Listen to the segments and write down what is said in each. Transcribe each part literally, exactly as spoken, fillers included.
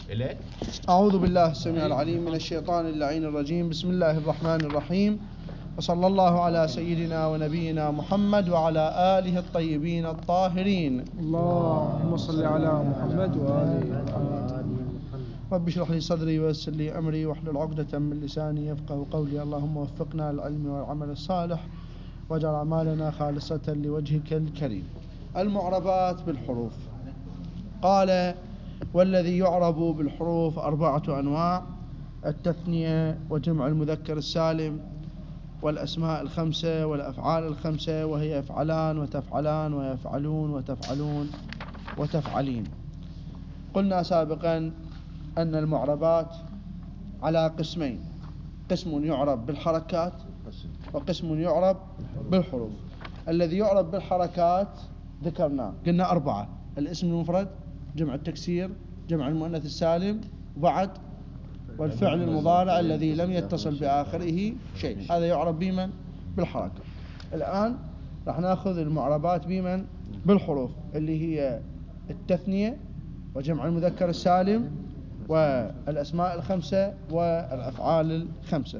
أعوذ بالله السميع العليم من الشيطان اللعين الرجيم. بسم الله الرحمن الرحيم، وصلى الله على سيدنا ونبينا محمد وعلى آله الطيبين الطاهرين. اللهم صل على محمد وآله رب اشرح لي صدري ويسر لي أمري واحلل عقدة من لساني يفقه قولي. اللهم وفقنا للعلم والعمل الصالح واجعل أعمالنا خالصة لوجهك الكريم. المعربات بالحروف. قال: والذي يعرب بالحروف أربعة أنواع: التثنية وجمع المذكر السالم والأسماء الخمسة والأفعال الخمسة، وهي يفعلان وتفعلان ويفعلون وتفعلون وتفعلين. قلنا سابقا أن المعربات على قسمين: قسم يعرب بالحركات وقسم يعرب بالحروف. الذي يعرب بالحركات ذكرنا قلنا أربعة: الاسم المفرد، جمع التكسير، جمع المؤنث السالم، وبعد والفعل المضارع الذي لم يتصل بآخره شيء. هذا يعرب بمن؟ بالحركة. الآن راح نأخذ المعربات بمن؟ بالحروف، اللي هي التثنية وجمع المذكر السالم والأسماء الخمسة والأفعال الخمسة.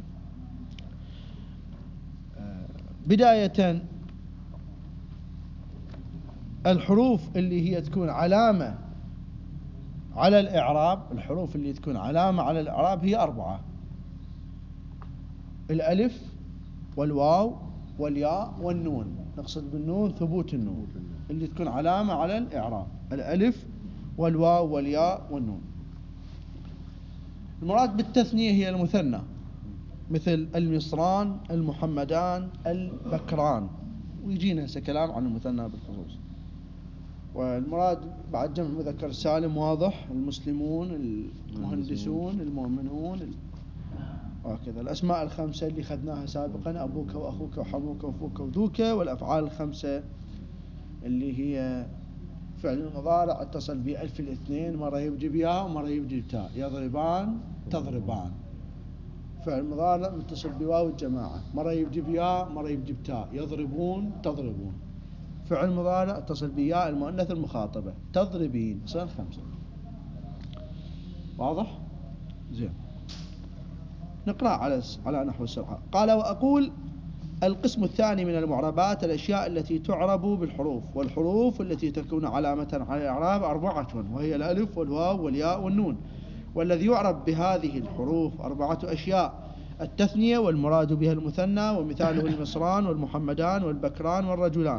بداية الحروف اللي هي تكون علامة على الإعراب، الحروف اللي تكون علامة على الإعراب هي أربعة: الألف والواو والياء والنون. نقصد بالنون ثبوت النون اللي تكون علامة على الإعراب: الألف والواو والياء والنون. المراد بالتثنية هي المثنى، مثل المصران، المحمدان، البكران، ويجينا هسه كلام عن المثنى بالخصوص. والمراد بعد جمع مذكر السالم واضح: المسلمون، المهندسون، المؤمنون، وهكذا. الأسماء الخمسة اللي خذناها سابقا: أبوك وأخوك وحموك وفوك وذوك. والأفعال الخمسة اللي هي فعل المضارع اتصل بألف الاثنين، مرة يبدي بياء ومرة يبدي بتاء: يضربان تضربان. فعل مضارع متصل بواو الجماعة، مرة يبدي بياء مرة يبدي بتاء: يضربون تضربون. فعل مضارع اتصل بياء المؤنث المخاطبة: تضربين. صار خمسة. واضح؟ زين، نقرأ على على نحو السرعة. قال: وأقول: القسم الثاني من المعربات الأشياء التي تعرب بالحروف. والحروف التي تكون علامة على الإعراب أربعة، وهي الألف والواو والياء والنون. والذي يعرب بهذه الحروف أربعة أشياء: التثنية والمراد بها المثنى، ومثاله المصران والمحمدان والبكران والرجلان.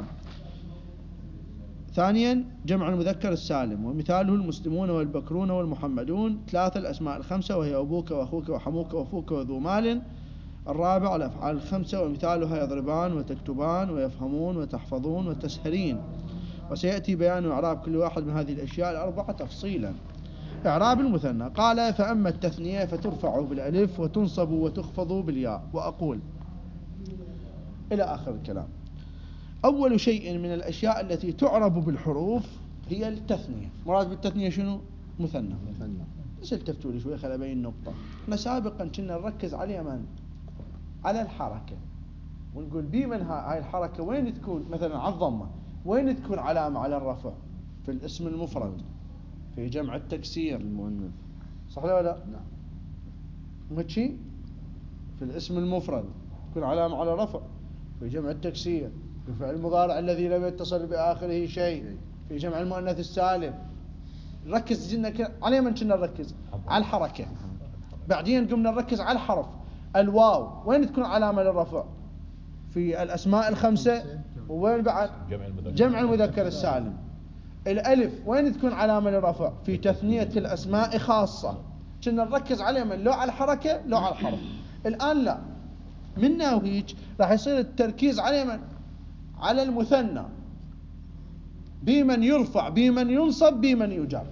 ثانيا جمع المذكر السالم، ومثاله المسلمون والبكرون والمحمدون. ثلاثة الأسماء الخمسة، وهي أبوك وأخوك وحموك وفوك وذو مال. الرابع الأفعال الخمسة، ومثالها يضربان وتكتبان ويفهمون وتحفظون وتسهرين. وسيأتي بيان إعراب كل واحد من هذه الأشياء الأربعة تفصيلا. إعراب المثنى. قال: فأما التثنية فترفع بالألف وتنصب وتخفض بالياء. وأقول إلى آخر الكلام. أول شيء من الأشياء التي تعرب بالحروف هي التثنية. مراد بالتثنية شنو؟ مثنى. بس التفتوا لي شوي خل أبين نقطة. احنا سابقا كنا نركز على من؟ على الحركة، ونقول بمن هاي الحركة وين تكون؟ مثلا على الضمة وين تكون علامة على الرفع؟ في الاسم المفرد، في جمع التكسير، المؤنث، صح ولا لا؟ نعم. ماشي، في الاسم المفرد تكون علامة على الرفع، في جمع التكسير، في فعل المضارع الذي لم يتصل بآخره شيء، في جمع المؤنث السالم. نركز جنا على من كنا نركز؟ على الحركة. بعدين قمنا نركز على الحرف. الواو وين تكون علامة للرفع؟ في الأسماء الخمسة. وين بعد؟ جمع المذكر السالم. الألف وين تكون علامة للرفع؟ في تثنية الأسماء خاصة. كنا نركز عليه من لو على الحركة لو على الحرف. الآن لا، منا وهيج راح يصير التركيز عليه من؟ على المثنى، بمن يرفع بمن ينصب بمن يجر.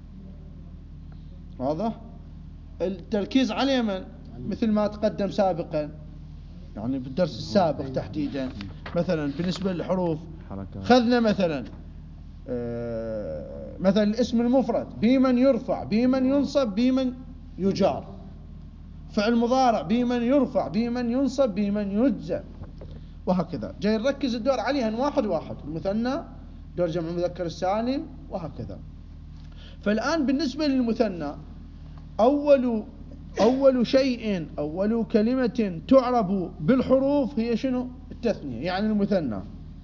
واضح؟ التركيز عليه من؟ مثل ما تقدم سابقا، يعني بالدرس السابق تحديدا. مثلا بالنسبة للحروف خذنا مثلا آه مثلا الاسم المفرد: بمن يرفع بمن ينصب بمن يجار. فعل مضارع: بمن يرفع بمن ينصب بمن يجزم. وهكذا جاي نركز الدور عليها واحد واحد. المثنى، دور جمع المذكر السالم، وهكذا. فالآن بالنسبة للمثنى أول أول شيء أول كلمة تعرب بالحروف هي شنو؟ التثنية، يعني المثنى.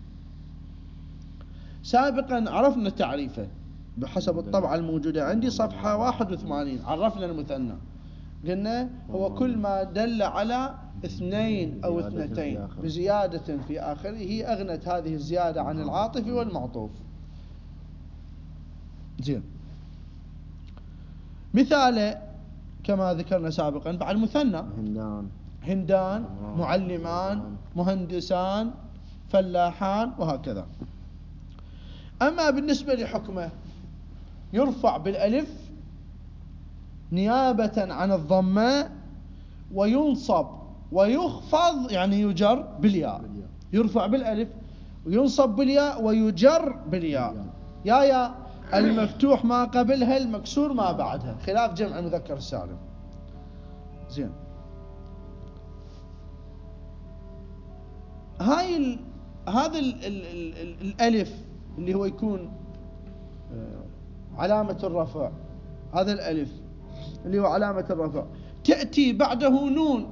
سابقا عرفنا تعريفه بحسب الطبعة الموجودة عندي صفحة واحد وثمانين. عرفنا المثنى، قلنا هو كل ما دل على اثنين أو اثنتين بزيادة في آخره أغنت هذه الزيادة عن العاطف والمعطوف. زين، مثال كما ذكرنا سابقا بعد مثنى: هندان هندان، معلمان، مهندسان، فلاحان، وهكذا. أما بالنسبة لحكمه يرفع بالألف نيابة عن الضمة، وينصب ويخفض يعني يجر بالياء. يرفع بالألف وينصب بالياء ويجر بالياء. يا يا المفتوح ما قبلها، المكسور ما بعدها، خلاف جمع المذكر السالم. زين، هاي ال... هذا ال... ال... ال... ال... الألف اللي هو يكون علامة الرفع، هذا الألف اللي هو علامة الرفع تأتي بعده نون.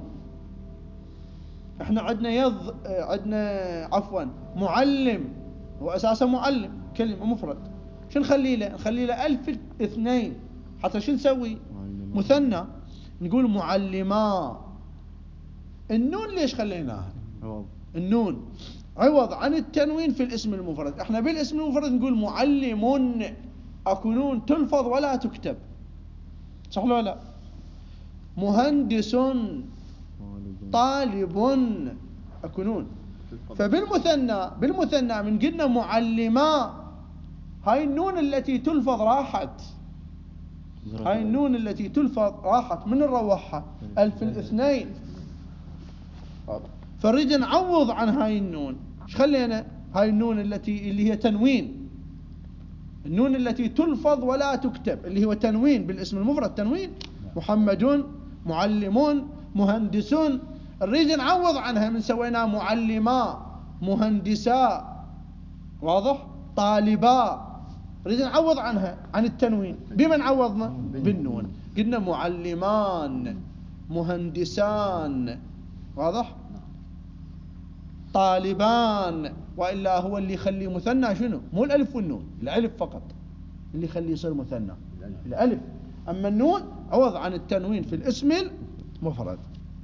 احنا عندنا يض عندنا عفوا معلم، هو أساسا معلم كلمة مفرد، شو نخلي له؟ نخلي له ألف اثنين حتى شو نسوي؟ مثنى، نقول معلما. النون ليش خليناها؟ النون عوض عن التنوين في الاسم المفرد. احنا بالاسم المفرد نقول معلم، اكو نون تلفظ ولا تكتب، صح ولا لا؟ مهندس، طالب، اكو نون. فبالمثنى بالمثنى من قلنا معلما، هاي النون التي تلفظ راحت، هاي النون التي تلفظ راحت من الروحة ألف الاثنين. فنريد نعوض عن هاي النون. ايش خلينا؟ هاي النون التي اللي هي تنوين، النون التي تلفظ ولا تكتب اللي هو تنوين بالاسم المفرد، تنوين. محمد، معلمون، مهندسون. نريد نعوض عنها من سوينا معلما، مهندسا، واضح؟ طالبا. نريد نعوض عنها عن التنوين. بمن عوضنا؟ بالنون. قلنا معلمان، مهندسان، واضح؟ طالبان. وإلا هو اللي يخليه مثنى شنو؟ مو الألف والنون، الألف فقط اللي يخليه يصير مثنى، الألف. أما النون عوض عن التنوين في الاسم المفرد.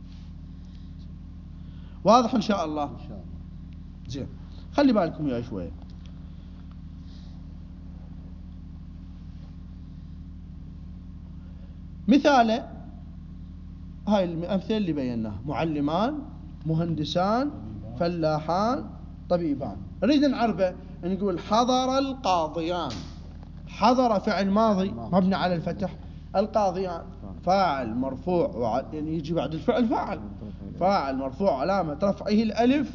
واضح إن شاء الله؟ إن شاء الله. زين، خلي بالكم يا شوية. مثال هاي الأمثلة اللي بيناها: معلمان، مهندسان، فلاحان، طبيبان. نريد نعربه، نقول حضر القاضيان. حضر فعل ماضي مبني على الفتح، القاضيان فاعل مرفوع وع... يعني يجي بعد الفعل فاعل، فاعل مرفوع علامة رفعه الألف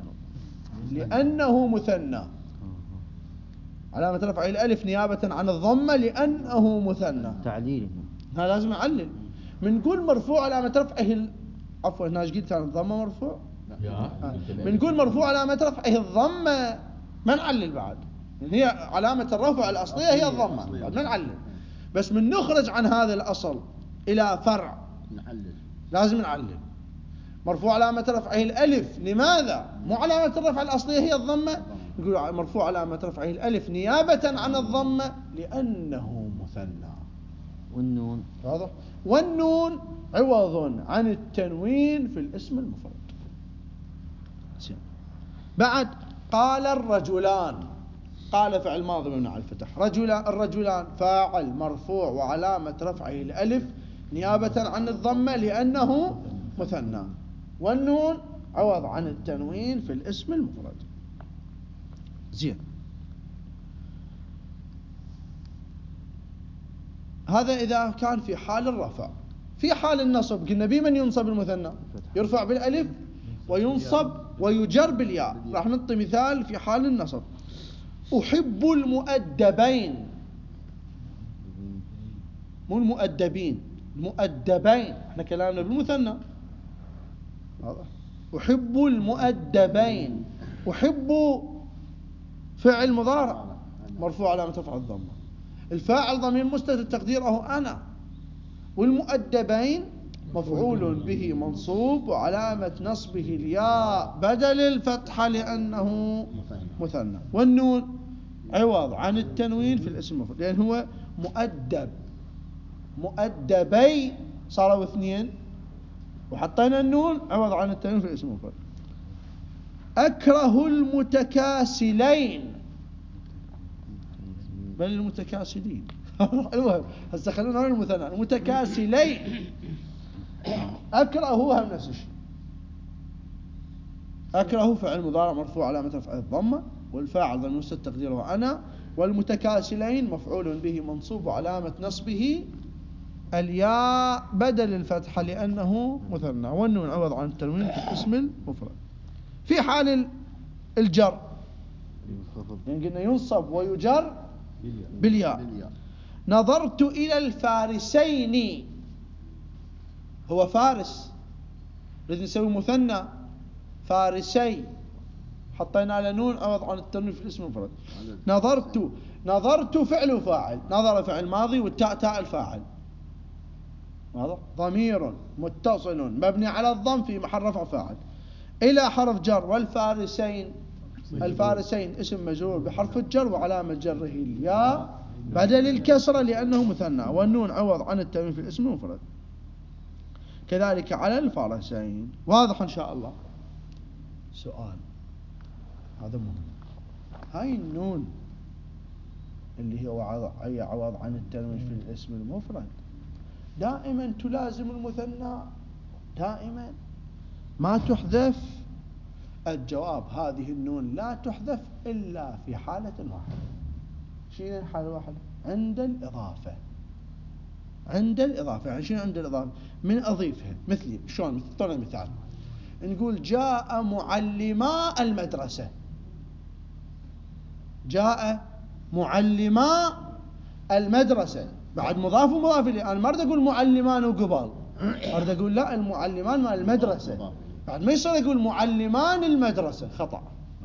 لأنه مثنى، علامة رفعه الألف نيابة عن الضمة لأنه مثنى. تعليل هذا لازم نعلل. بنقول مرفوع علامة رفعه ال... عفوا هنا ايش قلت؟ الضمة مرفوع. بنقول مرفوع علامة رفعه الضمة، ما نعلل بعد، هي علامة الرفع الأصلية هي الضمة، ما نعلل. بس من نخرج عن هذا الأصل إلى فرع نعلل، لازم نعلل. مرفوع علامة رفعه الألف، لماذا؟ مو علامة الرفع الأصلية هي الضمة، نقول مرفوع علامة رفعه الألف نيابة عن الضمة لأنه مثنى. والنون واضح؟ والنون عوض عن التنوين في الاسم المفرد. بعد قال الرجلان، قال فعل ماضي مبني على الفتح، رجلان، الرجلان فاعل مرفوع وعلامة رفعه الألف نيابة عن الضمة لأنه مثنى، والنون عوض عن التنوين في الاسم المفرد. زين، هذا إذا كان في حال الرفع. في حال النصب قلنا بمن ينصب المثنى؟ يرفع بالألف وينصب ويجر بالياء. راح نعطي مثال في حال النصب: أحب المؤدبين، مو المؤدبين، المؤدبين، احنا كلامنا بالمثنى. أحب المؤدبين، أحب فعل مضارع مرفوع علامة رفعه الضمة، الفاعل ضمير مستتر تقديره أنا، والمؤدبين مفعول به منصوب وعلامة نصبه الياء بدل الفتحة لأنه مثنى، والنون عوض عن التنوين في الاسم المفرد، لأن هو مؤدب. مؤدبي صاروا اثنين وحطينا النون عوض عن التنوين في الاسم المفرد. أكره المتكاسلين، بل المتكاسلين المهم هسه خلونا نقول المثنى المتكاسلين. أكره هم نفس الشيء. أكره فعل مضارع مرفوع علامة رفعه الضمة، والفاعل ضمير مستتر تقديره أنا، والمتكاسلين مفعول به منصوب وعلامة نصبه الياء بدل الفتحة لأنه مثنى، والنون عوض عن التنوين في الاسم المفرد. في حال الجر يعني قلنا ينصب ويجر بالياء. نظرت إلى الفارسين، هو فارس نريد نسوي مثنى فارسي، حطينا على نون عوض عن التنوين في الاسم المفرد. نظرت، نظرت فعل وفاعل، نظر فعل ماضي والتاء تاء الفاعل، واضح؟ ضمير متصل مبني على الضم في محل رفع فاعل. إلى حرف جر، والفارسين، الفارسين اسم مجرور بحرف الجر وعلامة جره الياء بدل الكسرة لأنه مثنى، والنون عوض عن التنوين في الاسم المفرد. كذلك على الفارسين. واضح إن شاء الله؟ سؤال هذا مهم. هاي النون اللي هي عوض عن التنوين في الاسم المفرد دائما تلازم المثنى، دائما ما تحذف. الجواب هذه النون لا تحذف إلا في حالة واحدة. شنو الحالة الواحدة؟ عند الإضافة. عند الإضافة يعني شنو عند الإضافة؟ من أضيفها. مثلي شلون؟ مثلا مثال نقول جاء معلما المدرسة، جاء معلما المدرسة، بعد مضاف ومضاف إليه. أنا ما أريد أقول معلمان وقبل، أريد أقول لا المعلمان مال المدرسة، بعد ما يصير أقول معلمان المدرسة، خطأ.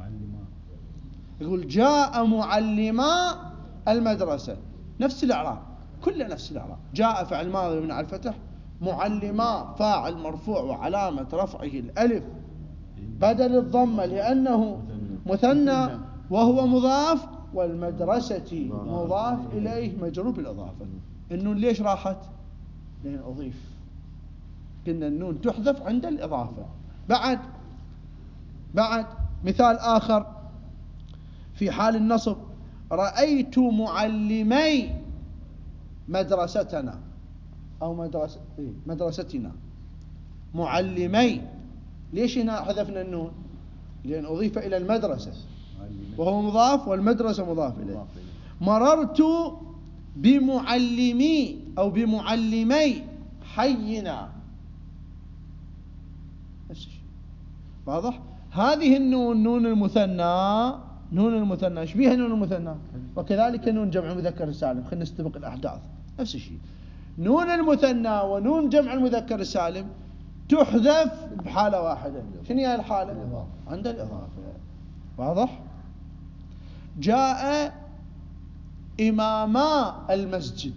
يقول جاء معلما المدرسة، نفس الإعراب، كله نفس الإعراب. جاء فعل ماضي من على الفتح، معلما فاعل مرفوع وعلامة رفعه الألف بدل الضمة لأنه مثنى وهو مضاف، والمدرسة مضاف إليه مجرور بالإضافة. النون ليش راحت؟ لأن أضيف. قلنا النون تحذف عند الإضافة. بعد بعد مثال آخر في حال النصب، رأيت معلمي مدرستنا أو مدرسة مدرستنا. معلمي، ليش هنا حذفنا النون؟ لأن أضيف إلى المدرسة وهو مضاف والمدرسة مضاف إليه. مررت بمعلمي أو بمعلمي حينا، واضح؟ هذه النون نون المثنى، نون المثنى ايش بيها نون المثنى؟ وكذلك نون جمع المذكر السالم. خلينا نستبق الأحداث. نفس الشيء نون المثنى ونون جمع المذكر السالم تحذف بحالة واحدة. شنو هي الحالة؟ عند الإضافة. واضح؟ جاء إماما المسجد،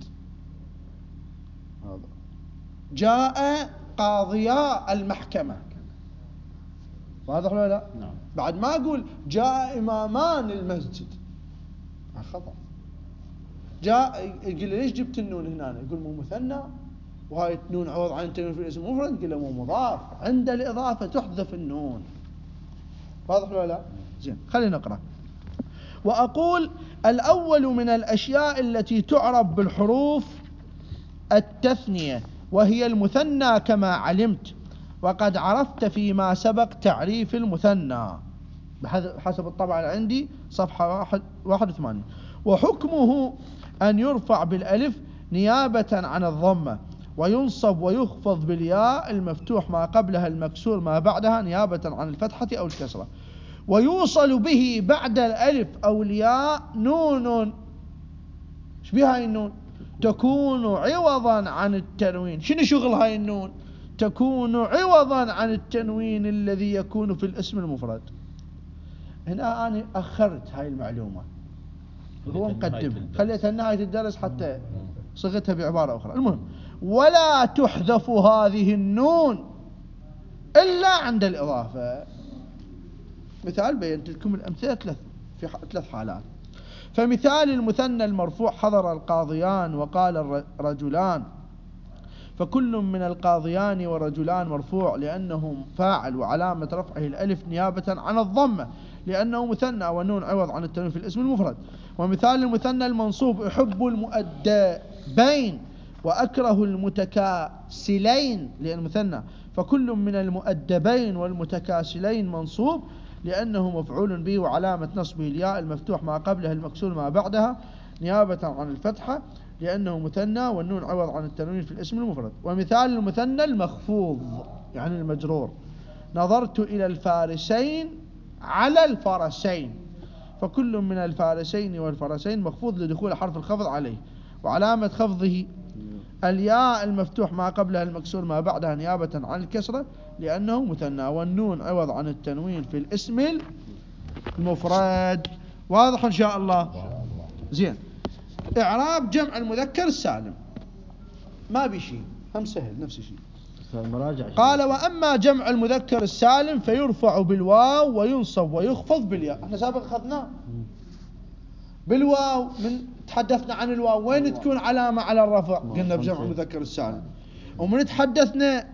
جاء قاضيا المحكمة. واضح ولا لا؟ نعم. بعد ما أقول جاء إمامان المسجد، خطأ. جاء يقول ليش جبت النون هنا؟ يقول مو مثنى وهاي نون عوض عن التنوين في الاسم المفرد. يقول له مو مضاف، عند الإضافة تحذف النون. واضح ولا لا؟ زين، خلينا نقرأ. وأقول الأول من الأشياء التي تعرب بالحروف التثنية وهي المثنى كما علمت، وقد عرفت فيما سبق تعريف المثنى بحسب الطبعة اللي عندي صفحة واحد واحد وثمانين. وحكمه أن يرفع بالألف نيابة عن الضمة، وينصب ويخفض بالياء المفتوح ما قبلها المكسور ما بعدها نيابة عن الفتحة أو الكسرة، ويوصل به بعد الألف أو الياء نون. ايش بها هاي النون؟ تكون عوضا عن التنوين. شنو شغل هاي النون؟ تكون عوضا عن التنوين الذي يكون في الاسم المفرد. هنا أنا أخرت هاي المعلومة، هو مقدمها، خليتها نهاية الدرس حتى صغتها بعبارة أخرى. المهم، ولا تحذف هذه النون إلا عند الإضافة. مثال بينت لكم الأمثلة ثلاث في ثلاث حالات. فمثال المثنى المرفوع حضر القاضيان وقال الرجلان، فكل من القاضيان ورجلان مرفوع لأنه فاعل وعلامة رفعه الألف نيابة عن الضمة لأنه مثنى والنون عوض عن التنوين في الاسم المفرد. ومثال المثنى المنصوب أحب المؤدبين وأكره المتكاسلين لأن مثنى، فكل من المؤدبين والمتكاسلين منصوب لأنه مفعول به وعلامة نصبه الياء المفتوح ما قبلها المكسور ما بعدها نيابة عن الفتحة لأنه مثنى والنون عوض عن التنوين في الاسم المفرد. ومثال المثنى المخفوض يعني المجرور نظرت إلى الفارسين على الفرسين، فكل من الفارسين والفرسين مخفوض لدخول حرف الخفض عليه وعلامة خفضه الياء المفتوح ما قبلها المكسور ما بعدها نيابة عن الكسرة لأنه مثنى والنون عوض عن التنوين في الاسم المفرد. واضح إن شاء الله؟ زين. إعراب جمع المذكر السالم ما بشيء، هم سهل نفس الشيء. قال وأما جمع المذكر السالم فيرفع بالواو وينصب ويخفض بالياء. احنا سابق أخذناه بالواو، من تحدثنا عن الواو وين تكون علامة على الرفع قلنا بجمع المذكر السالم، ومن تحدثنا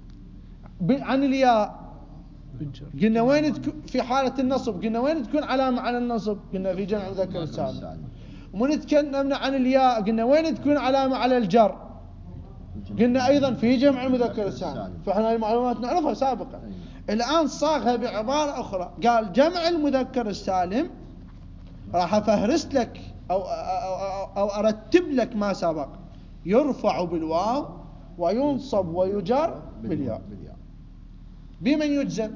عن الياء قلنا وين تكون في حالة النصب، قلنا وين تكون علامة على النصب قلنا في جمع المذكر السالم. ومن تكلمنا عن الياء قلنا وين تكون علامة على الجر قلنا أيضا في جمع المذكر السالم. فإحنا المعلومات نعرفها سابقا. الآن صاغها بعبارة أخرى، قال جمع المذكر السالم راح أفهرس لك أو, أو, أو, أو أرتب لك ما سبق، يرفع بالواو وينصب ويجر بالياء. بمن يجزم؟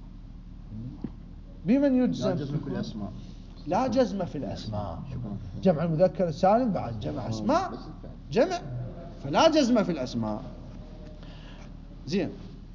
بمن يجزم؟ لا جزم في الأسماء. لا جزم في الأسماء. جمع المذكر السالم بعد جمع أسماء جمع، فلا جزم في الأسماء. زين.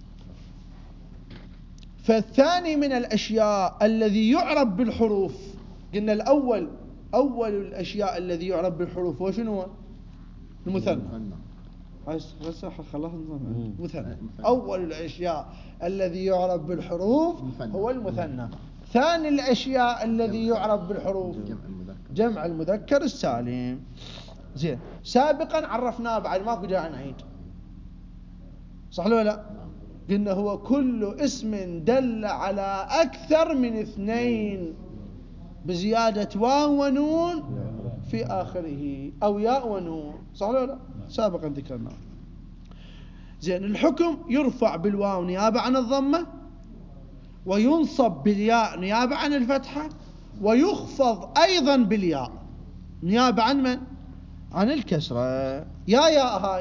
فالثاني من الأشياء الذي يعرب بالحروف، قلنا الأول أول الأشياء الذي يعرب بالحروف هو شنو؟ المثنى. بس خلاص مثنى. أول الأشياء الذي يعرب بالحروف هو المثنى. ثاني الأشياء الذي يعرب بالحروف جمع المذكر السالم. زين. سابقا عرفناه بعد ماكو داعي نعيد، صح ولا لا؟ قلنا هو كل اسم دل على أكثر من اثنين بزيادة واو ونون في آخره أو ياء ونون، صح ولا لا؟ سابقا ذكرنا. زين. الحكم يرفع بالواو نيابة عن الضمة وينصب بالياء نيابة عن الفتحة ويخفض أيضا بالياء نيابة عن من؟ عن الكسرة. يا ياء هاي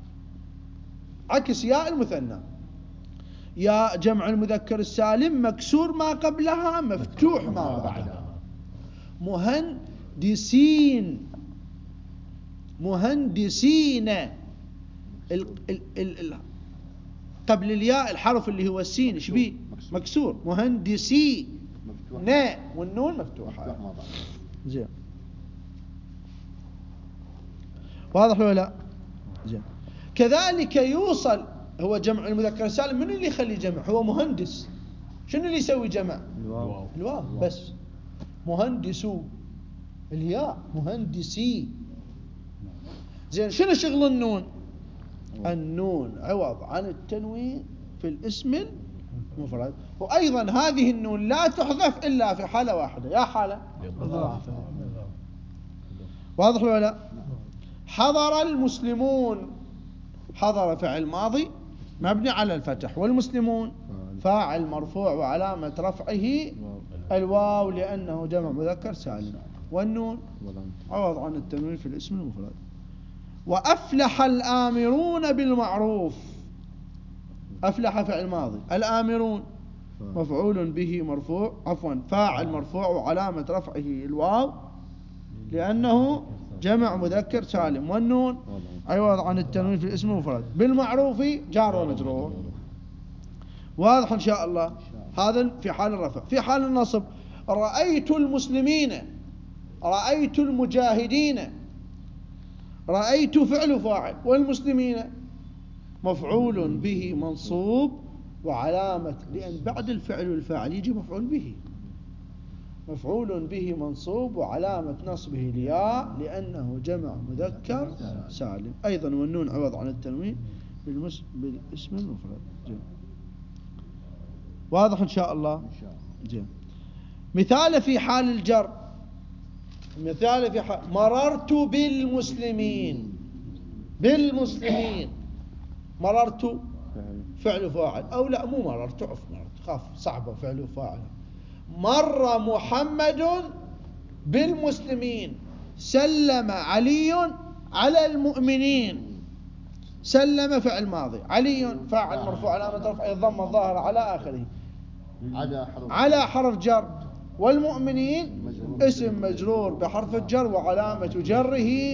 عكس ياء المثنى. يا جمع المذكر السالم مكسور ما قبلها مفتوح ما بعدها. مهندسين مهندسين ال ال ال ال قبل الياء الحرف اللي هو السين ايش بيه؟ مكسور. مهندسي نا والنون مفتوحة. زين. واضح ولا لا؟ زين. كذلك يوصل هو جمع المذكر السالم، من اللي يخلي جمع؟ هو مهندس. شنو اللي يسوي جمع؟ الواو. الواو بس. مهندسو الياء مهندسي. زين. شنو شغل النون؟ النون عوض عن التنوين في الاسم المفرد. وأيضا هذه النون لا تحذف إلا في حالة واحدة، يا حالة إضافة. واضح ولا لا؟ حضر المسلمون، حضر فعل ماضي مبني على الفتح، والمسلمون فاعل مرفوع وعلامة رفعه الواو لأنه جمع مذكر سالم، والنون عوض عن التنوين في الاسم المفرد. وأفلح الآمرون بالمعروف. أفلح فعل ماضي، الآمرون مفعول به مرفوع عفوا فاعل مرفوع وعلامة رفعه الواو لأنه جمع مذكر سالم، والنون عوض عن التنوين في الاسم المفرد. بالمعروف جار ومجرور. واضح إن شاء الله؟ هذا في حال الرفع. في حال النصب رأيت المسلمين، رأيت المجاهدين، رأيت فعل فاعل، والمسلمين مفعول به منصوب وعلامة، لأن بعد الفعل والفاعل يجي مفعول به، مفعول به منصوب وعلامة نصبه الياء لأنه جمع مذكر سالم. أيضا والنون عوض عن التنوين بالمس... بالاسم المفرد. جيد. واضح إن شاء الله. جيد. مثال في حال الجر، مثال في حال مررت بالمسلمين، بالمسلمين مررت فعل فاعل، أو لا مو مررت، عف مررت خاف صعبة فعل فاعل. مر محمد بالمسلمين، سلم علي على المؤمنين. سلم فعل ماضي، علي فاعل مرفوع علامة رفعه الضمة الظاهرة على آخره على حرف جر، والمؤمنين اسم مجرور بحرف الجر وعلامة جره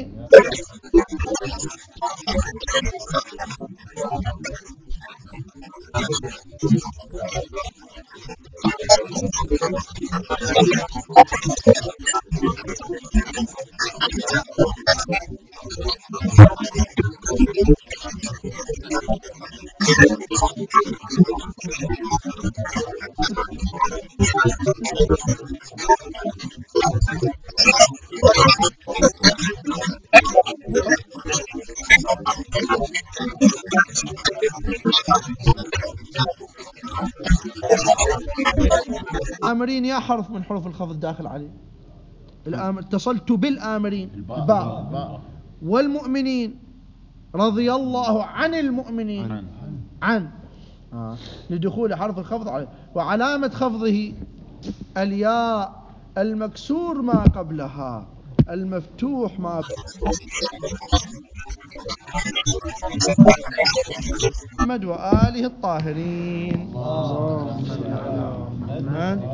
آمرين يا حرف من حروف الخفض داخل عليه. الآمر اتصلت بالآمرين الباء، والمؤمنين رضي الله عن المؤمنين عن, عن. آه. لدخول حرف الخفض عليه، وعلامة خفضه الياء، المكسور ما قبلها، المفتوح ما محمد وآله الطاهرين. اللهم صل على محمد